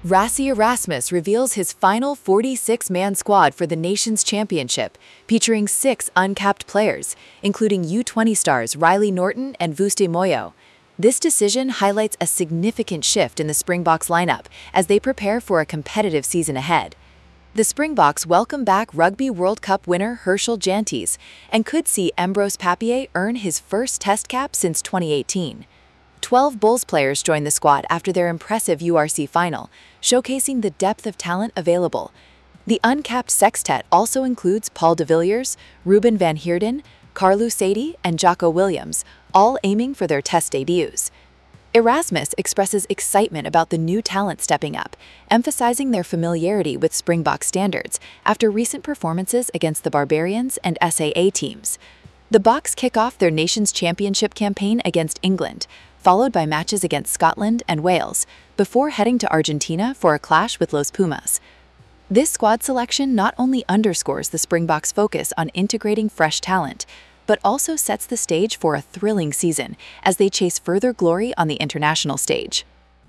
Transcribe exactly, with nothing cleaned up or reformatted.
Rassie Erasmus reveals his final forty-six man squad for the nation's championship, featuring six uncapped players, including U twenty stars Riley Norton and Vuste Moyo. This decision highlights a significant shift in the Springboks lineup as they prepare for a competitive season ahead. The Springboks welcome back Rugby World Cup winner Herschel Jantjies and could see Embros Papier earn his first Test cap since twenty eighteen. Twelve Bulls players joined the squad after their impressive U R C final, showcasing the depth of talent available. The uncapped sextet also includes Paul de Villiers, Ruben van Heerden, Carlu Sadie, and Jocko Williams, all aiming for their Test debuts. Erasmus expresses excitement about the new talent stepping up, emphasizing their familiarity with Springbok standards after recent performances against the Barbarians and S A A teams. The Boks kick off their nation's championship campaign against England, followed by matches against Scotland and Wales, before heading to Argentina for a clash with Los Pumas. This squad selection not only underscores the Springboks' focus on integrating fresh talent, but also sets the stage for a thrilling season as they chase further glory on the international stage.